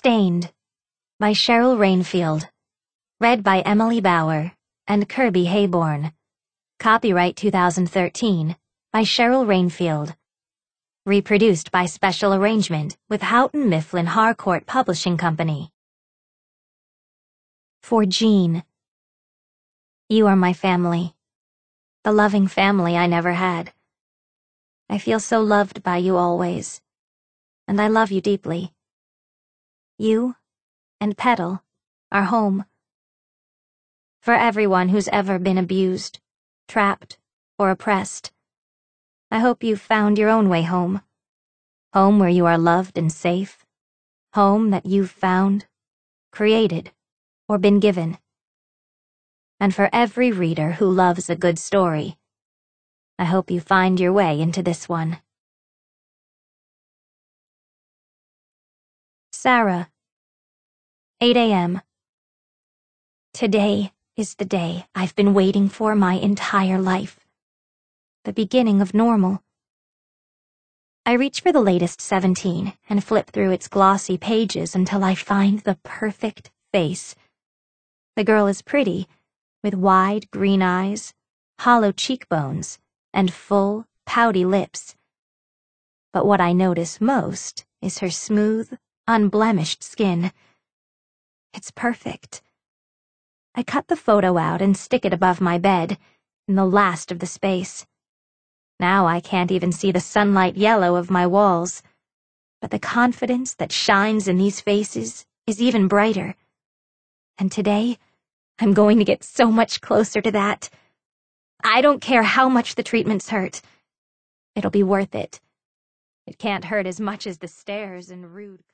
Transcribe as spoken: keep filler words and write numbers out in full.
Stained by Cheryl Rainfield. Read by Emily Bauer and Kirby Hayborn. Copyright two thousand thirteen by Cheryl Rainfield. Reproduced by special arrangement with Houghton Mifflin Harcourt Publishing Company. For Jean. You are my family. The loving family I never had. I feel so loved by you always, and I love you deeply. You and Petal are home. For everyone who's ever been abused, trapped, or oppressed, I hope you've found your own way home. Home where you are loved and safe. Home that you've found, created, or been given. And for every reader who loves a good story, I hope you find your way into this one. Sarah. eight a m Today is the day I've been waiting for my entire life. The beginning of normal. I reach for the latest seventeen and flip through its glossy pages until I find the perfect face. The girl is pretty, with wide green eyes, hollow cheekbones, and full, pouty lips. But what I notice most is her smooth, unblemished skin. It's perfect. I cut the photo out and stick it above my bed, in the last of the space. Now I can't even see the sunlight yellow of my walls, but the confidence that shines in these faces is even brighter. And today, I'm going to get so much closer to that. I don't care how much the treatments hurt. It'll be worth it. It can't hurt as much as the stares and rude